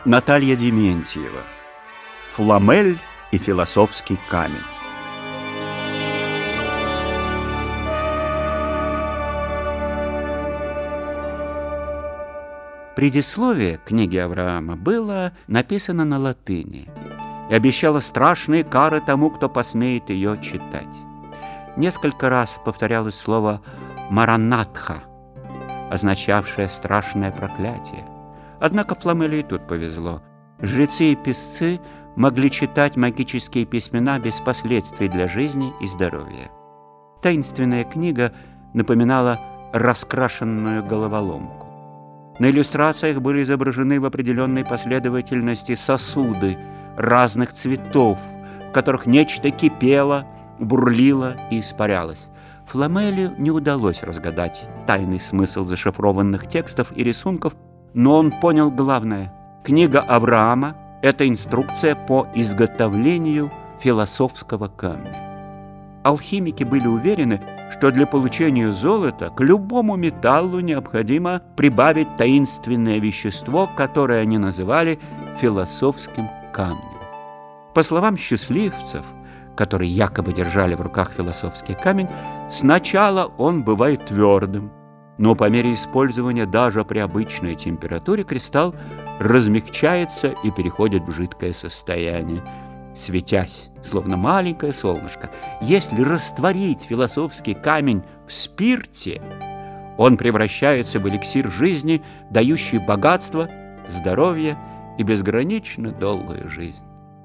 Наталья Дементьева. Фламель и философский камень. Предисловие книги Авраама было написано на латыни и обещало страшные кары тому, кто посмеет ее читать. Несколько раз повторялось слово «маранатха», означавшее страшное проклятие. Однако Фламелю и тут повезло. Жрецы и песцы могли читать магические письмена без последствий для жизни и здоровья. Таинственная книга напоминала раскрашенную головоломку. На иллюстрациях были изображены в определенной последовательности сосуды разных цветов, в которых нечто кипело, бурлило и испарялось. Фламелю не удалось разгадать тайный смысл зашифрованных текстов и рисунков, но он понял главное. Книга Авраама – это инструкция по изготовлению философского камня. Алхимики были уверены, что для получения золота к любому металлу необходимо прибавить таинственное вещество, которое они называли философским камнем. По словам счастливцев, которые якобы держали в руках философский камень, сначала он бывает твердым, но по мере использования даже при обычной температуре кристалл размягчается и переходит в жидкое состояние, светясь, словно маленькое солнышко. Если растворить философский камень в спирте, он превращается в эликсир жизни, дающий богатство, здоровье и безгранично долгую жизнь.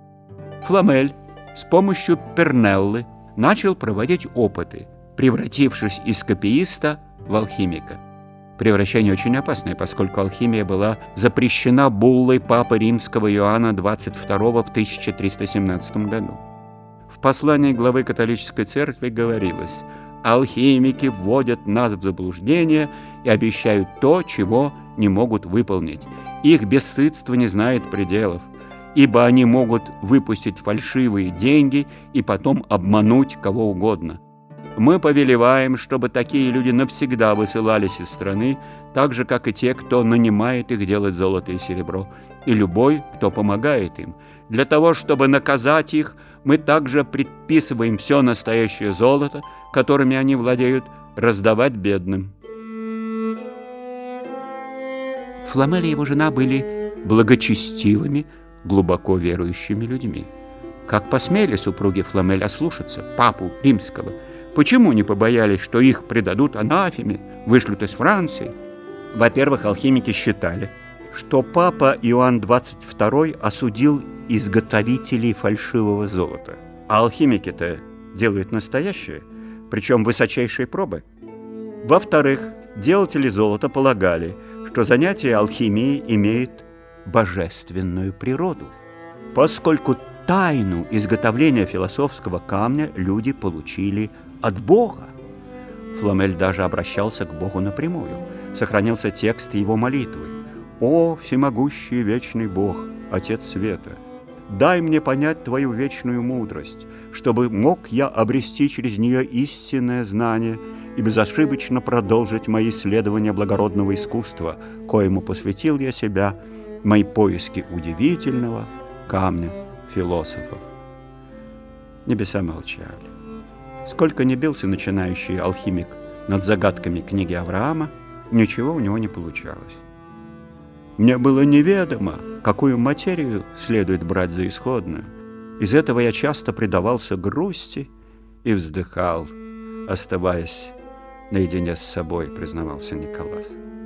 Фламель с помощью Пернеллы начал проводить опыты, превратившись из копииста в алхимика. Превращение очень опасное, поскольку алхимия была запрещена буллой Папы Римского Иоанна XXII в 1317 году. В послании главы католической церкви говорилось: «Алхимики вводят нас в заблуждение и обещают то, чего не могут выполнить. Их бесстыдство не знает пределов, ибо они могут выпустить фальшивые деньги и потом обмануть кого угодно. Мы повелеваем, чтобы такие люди навсегда высылались из страны, так же, как и те, кто нанимает их делать золото и серебро, и любой, кто помогает им. Для того, чтобы наказать их, мы также предписываем все настоящее золото, которыми они владеют, раздавать бедным». Фламель и его жена были благочестивыми, глубоко верующими людьми. Как посмели супруги Фламель ослушаться Папу Римского? Почему не побоялись, что их предадут анафеме, вышлют из Франции? Во-первых, алхимики считали, что Папа Иоанн XXII осудил изготовителей фальшивого золота. А алхимики-то делают настоящее, причем высочайшие пробы. Во-вторых, делатели золота полагали, что занятие алхимией имеет божественную природу, поскольку тайну изготовления философского камня люди получили от Бога. Фламель даже обращался к Богу напрямую. Сохранился текст его молитвы: «О, всемогущий вечный Бог, Отец света, дай мне понять Твою вечную мудрость, чтобы мог я обрести через нее истинное знание и безошибочно продолжить мои исследования благородного искусства, коему посвятил я себя, мои поиски удивительного камня философов». Небеса молчали. Сколько ни бился начинающий алхимик над загадками книги Авраама, ничего у него не получалось. Мне было неведомо, какую материю следует брать за исходную. Из этого я часто предавался грусти и вздыхал, оставаясь наедине с собой, признавался Николас.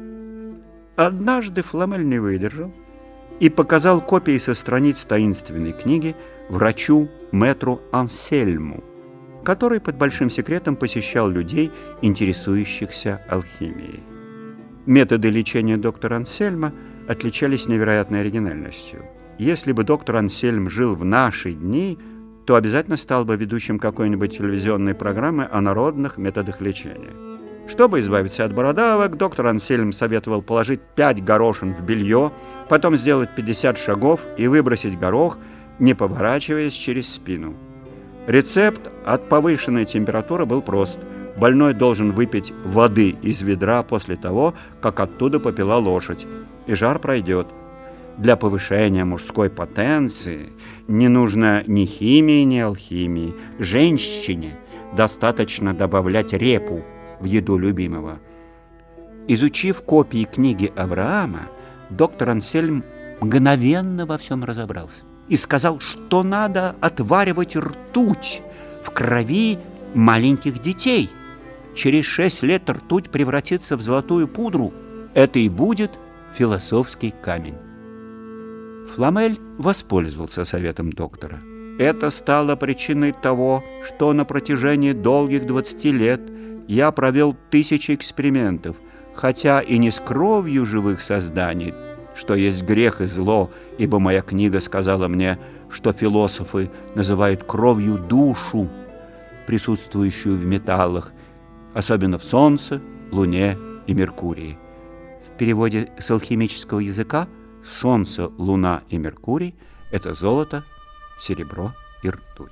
Однажды Фламель не выдержал и показал копии со страниц таинственной книги врачу мэтру Ансельму, который под большим секретом посещал людей, интересующихся алхимией. Методы лечения доктора Ансельма отличались невероятной оригинальностью. Если бы доктор Ансельм жил в наши дни, то обязательно стал бы ведущим какой-нибудь телевизионной программы о народных методах лечения. Чтобы избавиться от бородавок, доктор Ансельм советовал положить 5 горошин в белье, потом сделать 50 шагов и выбросить горох, не поворачиваясь через спину. Рецепт от повышенной температуры был прост. Больной должен выпить воды из ведра после того, как оттуда попила лошадь, и жар пройдет. Для повышения мужской потенции не нужно ни химии, ни алхимии. Женщине достаточно добавлять репу в еду любимого. Изучив копии книги Авраама, доктор Ансельм мгновенно во всем разобрался и сказал, что надо отваривать ртуть в крови маленьких детей. Через 6 лет ртуть превратится в золотую пудру. Это и будет философский камень. Фламель воспользовался советом доктора. Это стало причиной того, что на протяжении долгих 20 лет я провел 1000 экспериментов, хотя и не с кровью живых созданий, что есть грех и зло, ибо моя книга сказала мне, что философы называют кровью душу, присутствующую в металлах, особенно в Солнце, Луне и Меркурии. В переводе с алхимического языка Солнце, Луна и Меркурий – это золото, серебро и ртуть.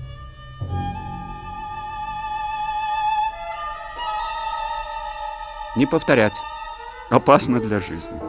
Не повторять. Опасно для жизни.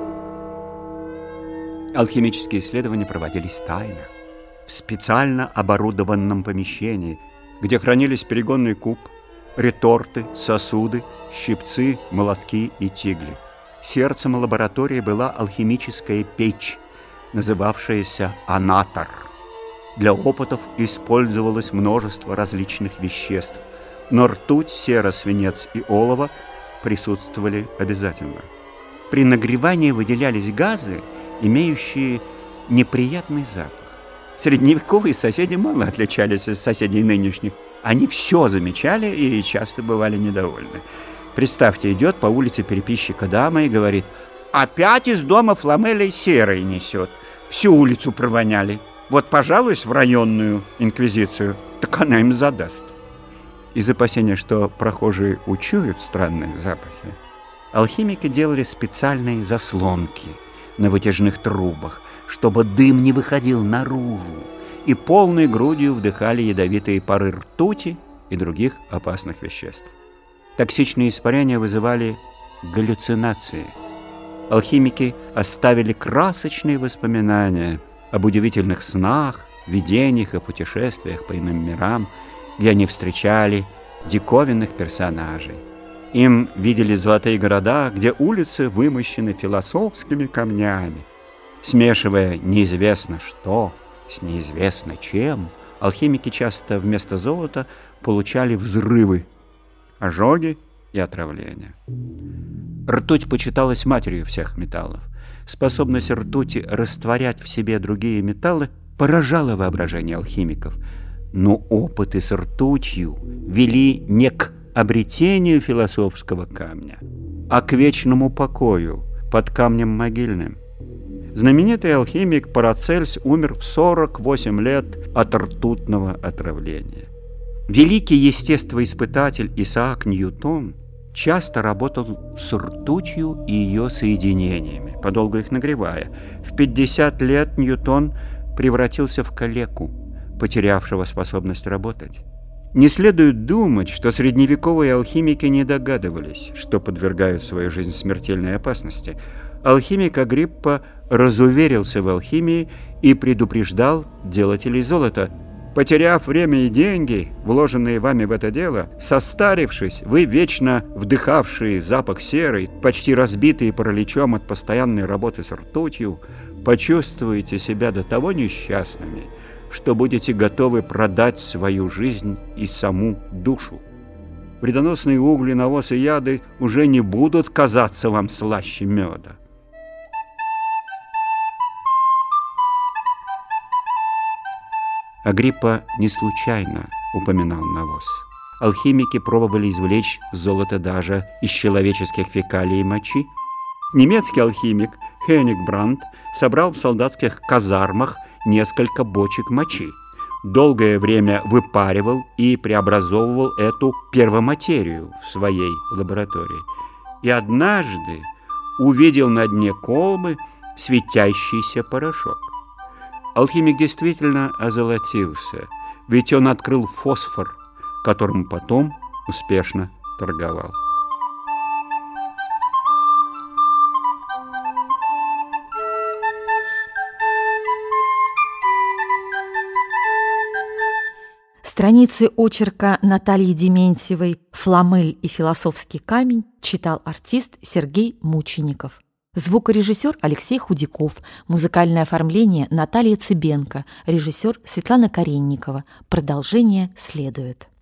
Алхимические исследования проводились тайно, в специально оборудованном помещении, где хранились перегонный куб, реторты, сосуды, щипцы, молотки и тигли. Сердцем лаборатории была алхимическая печь, называвшаяся анатор. Для опытов использовалось множество различных веществ, но ртуть, сера, свинец и олово присутствовали обязательно. При нагревании выделялись газы, имеющие неприятный запах. Средневековые соседи мало отличались от соседей нынешних. Они все замечали и часто бывали недовольны. Представьте, идет по улице переписчика дама и говорит: «Опять из дома Фламеля серой несет. Всю улицу провоняли. Вот пожалуюсь в районную инквизицию, так она им задаст». Из опасения, что прохожие учуют странные запахи, алхимики делали специальные заслонки на вытяжных трубах, чтобы дым не выходил наружу, и полной грудью вдыхали ядовитые пары ртути и других опасных веществ. Токсичные испарения вызывали галлюцинации. Алхимики оставили красочные воспоминания об удивительных снах, видениях и путешествиях по иным мирам, где они встречали диковинных персонажей. Им виделись золотые города, где улицы вымощены философскими камнями. Смешивая неизвестно что с неизвестно чем, алхимики часто вместо золота получали взрывы, ожоги и отравления. Ртуть почиталась матерью всех металлов. Способность ртути растворять в себе другие металлы поражала воображение алхимиков. Но опыты с ртутью вели не к обретению философского камня, а к вечному покою под камнем могильным. Знаменитый алхимик Парацельс умер в 48 лет от ртутного отравления. Великий естествоиспытатель Исаак Ньютон часто работал с ртутью и ее соединениями, подолгу их нагревая. В 50 лет Ньютон превратился в калеку, потерявшего способность работать. Не следует думать, что средневековые алхимики не догадывались, что подвергают свою жизнь смертельной опасности. Алхимик Агриппа разуверился в алхимии и предупреждал делателей золота: потеряв время и деньги, вложенные вами в это дело, состарившись, вы, вечно вдыхавшие запах серы, почти разбитые параличом от постоянной работы с ртутью, почувствуете себя до того несчастными, что будете готовы продать свою жизнь и саму душу. Вредоносные угли, навоз и яды уже не будут казаться вам слаще меда. Агриппа не случайно упоминал навоз. Алхимики пробовали извлечь золото даже из человеческих фекалий и мочи. Немецкий алхимик Хенник Брандт собрал в солдатских казармах несколько бочек мочи, долгое время выпаривал и преобразовывал эту первоматерию в своей лаборатории. И однажды увидел на дне колбы светящийся порошок. Алхимик действительно озолотился, ведь он открыл фосфор, которым потом успешно торговал. Страницы очерка Натальи Дементьевой «Фламель и философский камень» читал артист Сергей Мучеников. Звукорежиссер Алексей Худяков, музыкальное оформление Наталья Цыбенко, режиссер Светлана Каренникова. Продолжение следует.